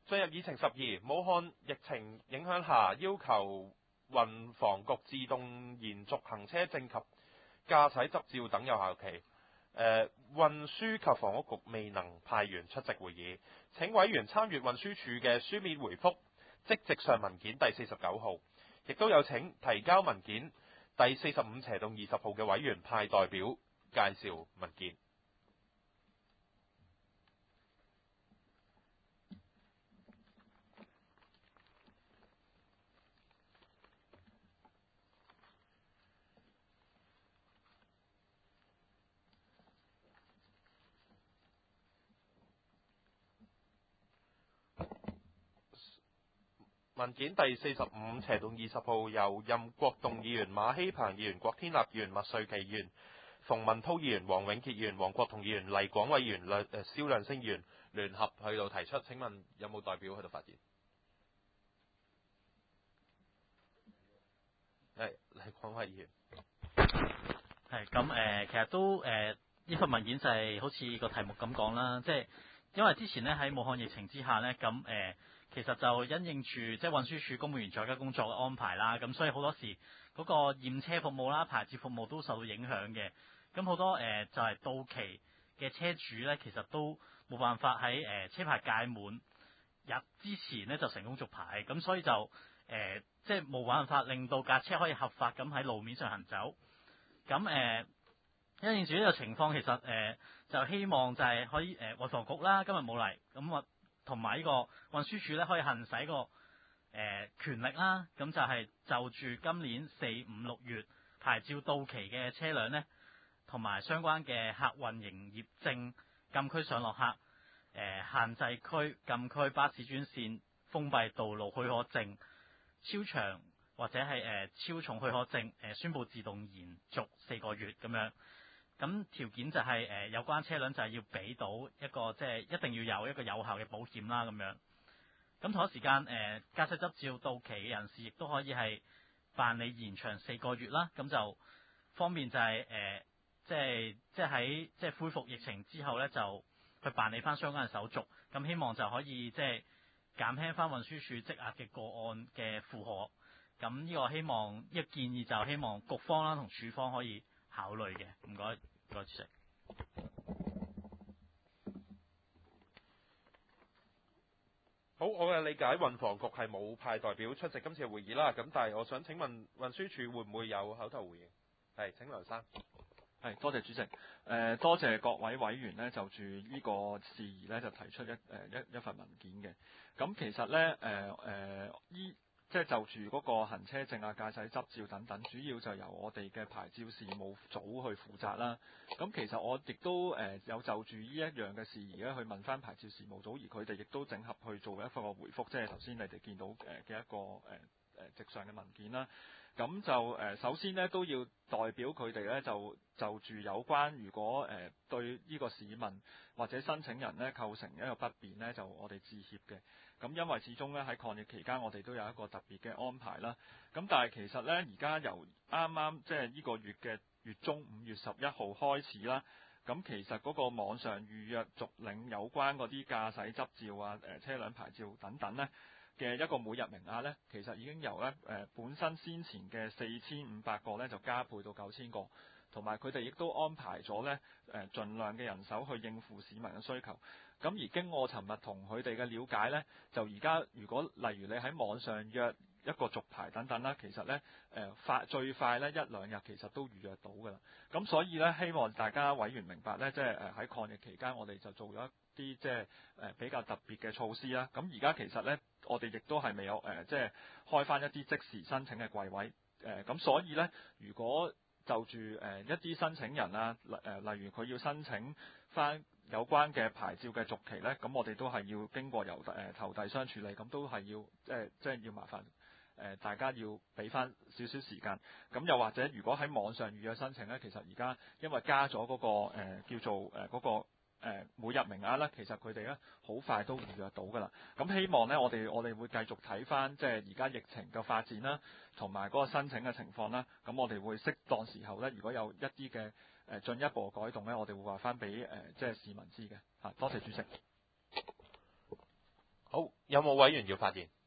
進入議程12，武漢疫情影響下，要求運房局自動延續行車證及駕駛執照等有效期。運輸及房屋局未能派員出席會議，請委員參閱運輸署嘅書面回覆即席上文件第49號，亦都有請提交文件第45/20號嘅委員派代表介紹文件。文件第45/20號由任國棟議員、馬希鵬議員、郭天立議員、麥瑞琪議員、馮文滔議員、黃永傑議員、黃國同議員、黎廣偉議員、蕭亮星議員聯合去到提出。請問有冇代表去到發言？係黎廣偉議員。 係咁其實都呢份文件就係好似個題目咁講啦，即係因為之前咧喺武漢疫情之下咧，咁其實就因應住即係運輸署公務員在家工作嘅安排啦，咁所以好多時嗰個驗車服務啦、牌照服務都受到影響嘅。咁好多就係到期嘅車主咧，其實都冇辦法喺車牌屆滿日之前咧就成功續牌，咁所以就即係冇辦法令到架車可以合法咁喺路面上行走。咁因應住呢個情況，其實就希望就係可以運房局啦，今日冇嚟，咁同埋呢個運輸署咧可以行使個權力啦，咁就係就住今年4、5、6月牌照到期嘅車輛咧，同埋相關嘅客運營業證、禁區上落客、限制區、禁區、巴士專線、封閉道路許可證、超長或者係超重許可證，宣布自動延續4個月咁樣。咁條件就係有關車輛就係要俾到一個即係一定要有一個有效嘅保險啦咁樣。咁同一時間駕駛執照到期嘅人士亦都可以係辦理延長4個月啦。咁就方便就係即係喺即係恢復疫情之後咧，就去辦理翻相關嘅手續。咁希望就可以即係減輕翻運輸署積壓嘅個案嘅負荷。咁呢個希望呢個建議就希望局方啦同署方可以考慮嘅。唔該主席。 好，我嘅理解運房局係冇派代表出席今次嘅會議啦。咁但係我想請問運輸署會唔會有口頭回應？係，請梁生。 係，多謝主席。多謝各位委員呢就住呢個事宜呢就提出一份文件嘅。咁其實呢即係就住嗰個行車證啊、駕駛執照等等，主要就由我哋嘅牌照事務組去負責啦。咁其實我亦都有就住呢一樣嘅事宜咧，去問翻牌照事務組，而佢哋亦都整合去做一個回覆，即係頭先你哋見到嘅一個直上嘅文件啦。咁就首先呢，都要代表佢哋呢，就住有關如果對呢個市民或者申請人呢構成一個不便呢，就我哋致歉嘅。咁因為始終呢，喺抗疫期間，我哋都有一個特別嘅安排啦。咁但係其實呢，而家由啱啱即係呢個月嘅月中5月11號開始啦。咁其實嗰個網上預約續領有關嗰啲駕駛執照啊、車輛牌照等等呢嘅一個每日名額呢，其實已經由本身先前嘅4500個呢就加倍到9000個，同埋佢哋亦都安排咗呢盡量嘅人手去應付市民嘅需求。咁而經我尋日同佢哋嘅了解呢，就而家如果例如你喺網上約一個續牌等等啦，其實呢最快呢1、2日其實都預約到㗎啦。咁所以呢，希望大家委員明白呢，即係喺抗疫期間我哋就做咗一啲即係比較特別嘅措施啦。咁而家其實呢，我哋亦都係未有即係開翻一啲即時申請嘅櫃位。咁所以呢，如果就住一啲申請人啊，例如佢要申請翻有關嘅牌照嘅續期呢，咁我哋都係要經過由投遞商處理，咁都係要即係要麻煩大家要俾翻少少時間。咁又或者如果喺網上預約申請呢，其實而家因為加咗嗰個叫做嗰個每日名額呢，其實佢哋呢好快都預約到㗎啦。咁希望呢，我哋會繼續睇翻即係而家疫情嘅發展啦，同埋嗰個申請嘅情況啦。咁我哋會適當時候呢，如果有一啲嘅進一步改動呢，我哋會話翻俾即係市民知嘅。多謝主席。 好， 有冇委員要發言？